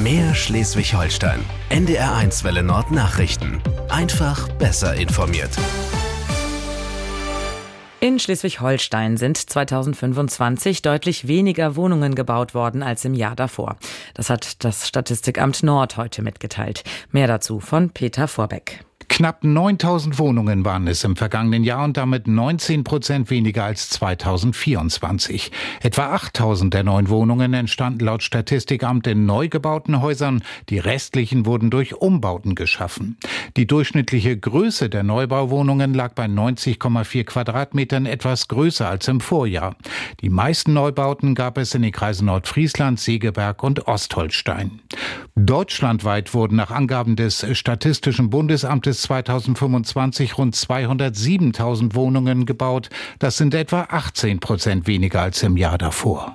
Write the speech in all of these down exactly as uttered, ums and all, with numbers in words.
Mehr Schleswig-Holstein. N D R eins Welle Nord Nachrichten. Einfach besser informiert. In Schleswig-Holstein sind zweitausendfünfundzwanzig deutlich weniger Wohnungen gebaut worden als im Jahr davor. Das hat das Statistikamt Nord heute mitgeteilt. Mehr dazu von Peter Vorbeck. Knapp neuntausend Wohnungen waren es im vergangenen Jahr und damit neunzehn Prozent weniger als zweitausendvierundzwanzig. Etwa achttausend der neuen Wohnungen entstanden laut Statistikamt in neu gebauten Häusern. Die restlichen wurden durch Umbauten geschaffen. Die durchschnittliche Größe der Neubauwohnungen lag bei neunzig Komma vier Quadratmetern, etwas größer als im Vorjahr. Die meisten Neubauten gab es in den Kreisen Nordfriesland, Segeberg und Ostholstein. Deutschlandweit wurden nach Angaben des Statistischen Bundesamtes zweitausendfünfundzwanzig rund zweihundertsiebentausend Wohnungen gebaut. Das sind etwa achtzehn Prozent weniger als im Jahr davor.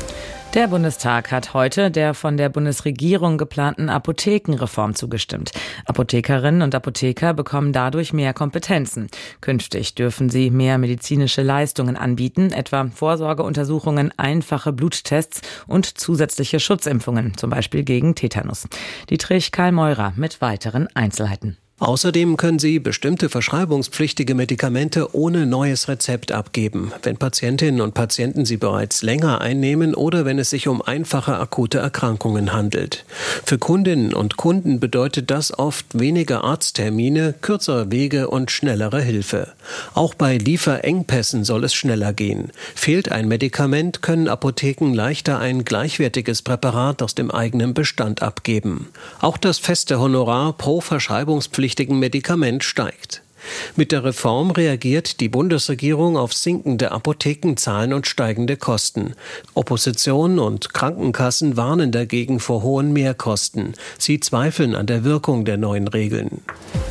Der Bundestag hat heute der von der Bundesregierung geplanten Apothekenreform zugestimmt. Apothekerinnen und Apotheker bekommen dadurch mehr Kompetenzen. Künftig dürfen sie mehr medizinische Leistungen anbieten, etwa Vorsorgeuntersuchungen, einfache Bluttests und zusätzliche Schutzimpfungen, zum Beispiel gegen Tetanus. Dietrich Karl Meurer mit weiteren Einzelheiten. Außerdem können sie bestimmte verschreibungspflichtige Medikamente ohne neues Rezept abgeben, wenn Patientinnen und Patienten sie bereits länger einnehmen oder wenn es sich um einfache akute Erkrankungen handelt. Für Kundinnen und Kunden bedeutet das oft weniger Arzttermine, kürzere Wege und schnellere Hilfe. Auch bei Lieferengpässen soll es schneller gehen. Fehlt ein Medikament, können Apotheken leichter ein gleichwertiges Präparat aus dem eigenen Bestand abgeben. Auch das feste Honorar pro verschreibungspflichtigen Medikament steigt. Mit der Reform reagiert die Bundesregierung auf sinkende Apothekenzahlen und steigende Kosten. Opposition und Krankenkassen warnen dagegen vor hohen Mehrkosten. Sie zweifeln an der Wirkung der neuen Regeln.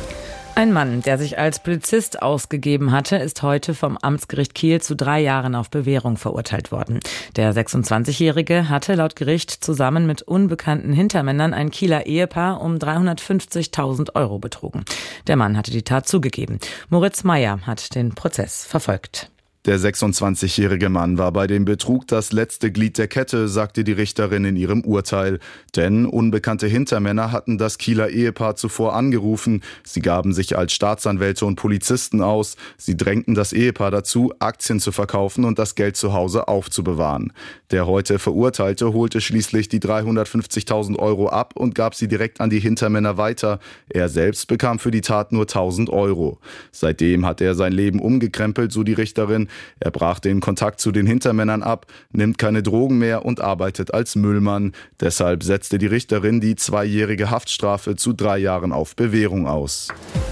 Ein Mann, der sich als Polizist ausgegeben hatte, ist heute vom Amtsgericht Kiel zu drei Jahren auf Bewährung verurteilt worden. Der sechsundzwanzigjährige hatte laut Gericht zusammen mit unbekannten Hintermännern ein Kieler Ehepaar um dreihundertfünfzigtausend Euro betrogen. Der Mann hatte die Tat zugegeben. Moritz Meyer hat den Prozess verfolgt. Der sechsundzwanzigjährige Mann war bei dem Betrug das letzte Glied der Kette, sagte die Richterin in ihrem Urteil. Denn unbekannte Hintermänner hatten das Kieler Ehepaar zuvor angerufen. Sie gaben sich als Staatsanwälte und Polizisten aus. Sie drängten das Ehepaar dazu, Aktien zu verkaufen und das Geld zu Hause aufzubewahren. Der heute Verurteilte holte schließlich die dreihundertfünfzigtausend Euro ab und gab sie direkt an die Hintermänner weiter. Er selbst bekam für die Tat nur tausend Euro. Seitdem hat er sein Leben umgekrempelt, so die Richterin. Er brach den Kontakt zu den Hintermännern ab, nimmt keine Drogen mehr und arbeitet als Müllmann. Deshalb setzte die Richterin die zweijährige Haftstrafe zu drei Jahren auf Bewährung aus.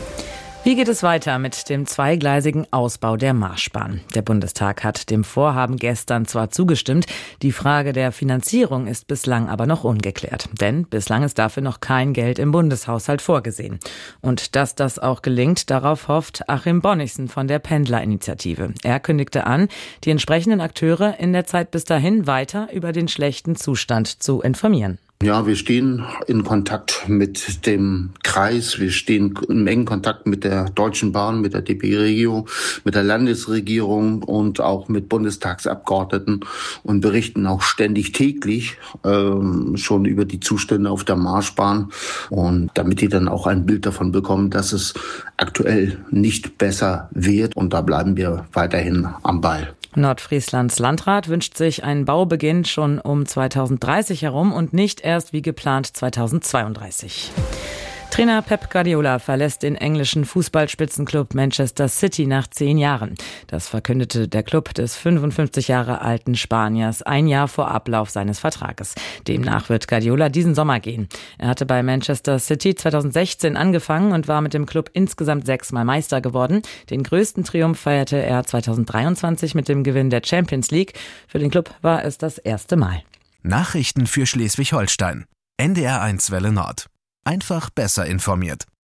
Wie geht es weiter mit dem zweigleisigen Ausbau der Marschbahn? Der Bundestag hat dem Vorhaben gestern zwar zugestimmt, die Frage der Finanzierung ist bislang aber noch ungeklärt. Denn bislang ist dafür noch kein Geld im Bundeshaushalt vorgesehen. Und dass das auch gelingt, darauf hofft Achim Bonnichsen von der Pendlerinitiative. Er kündigte an, die entsprechenden Akteure in der Zeit bis dahin weiter über den schlechten Zustand zu informieren. Ja, wir stehen in Kontakt mit dem Kreis, wir stehen in engen Kontakt mit der Deutschen Bahn, mit der D P-Regierung, mit der Landesregierung und auch mit Bundestagsabgeordneten und berichten auch ständig täglich ähm, schon über die Zustände auf der Marschbahn, und damit die dann auch ein Bild davon bekommen, dass es aktuell nicht besser wird, und da bleiben wir weiterhin am Ball. Nordfrieslands Landrat wünscht sich einen Baubeginn schon um zweitausenddreißig herum und nicht erst wie geplant zweitausendzweiunddreißig. Trainer Pep Guardiola verlässt den englischen Fußballspitzenklub Manchester City nach zehn Jahren. Das verkündete der Klub des fünfundfünfzig Jahre alten Spaniers ein Jahr vor Ablauf seines Vertrages. Demnach wird Guardiola diesen Sommer gehen. Er hatte bei Manchester City zweitausendsechzehn angefangen und war mit dem Klub insgesamt sechsmal Meister geworden. Den größten Triumph feierte er zweitausenddreiundzwanzig mit dem Gewinn der Champions League. Für den Klub war es das erste Mal. Nachrichten für Schleswig-Holstein. N D R eins Welle Nord. Einfach besser informiert.